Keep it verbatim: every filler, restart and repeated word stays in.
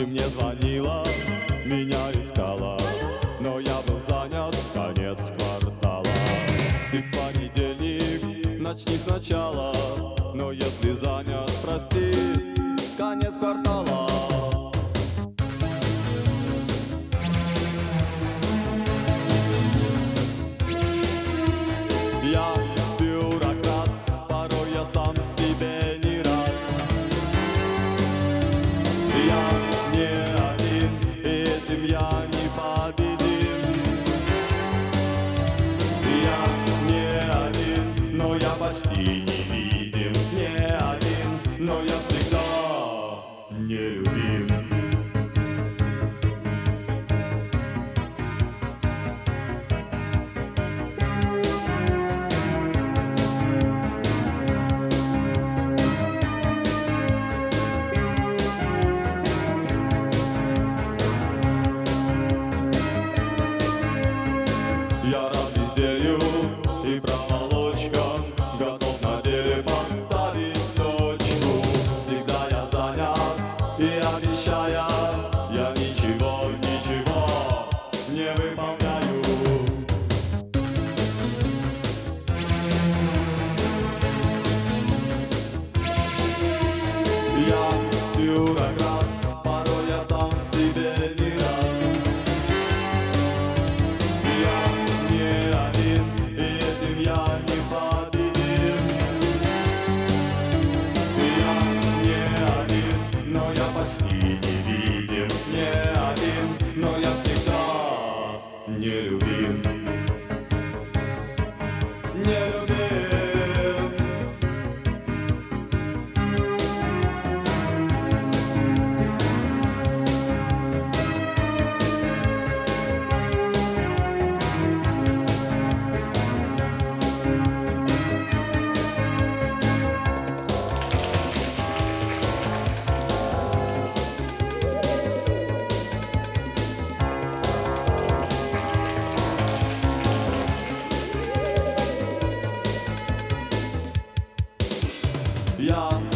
Ты мне звонила, меня искала, но я был занят, конец квартала. Ты в понедельник начни сначала, но если занят, прости, конец квартала. Я бюрократ, порой я сам себе не рад. Я не один, и этим я не победим. Я не один, но я почти невидим. Не один, но я всегда нелюбим. Я рад безделью и проволочкам, готов на деле поставить точку. Всегда я занят и обещая, я ничего, ничего не выполняю. Я бюрократ, порой я сам себе не рад. Я не победим. Я не один, но я почти невидим. Не один, но я всегда нелюбим. Нелюбим. Я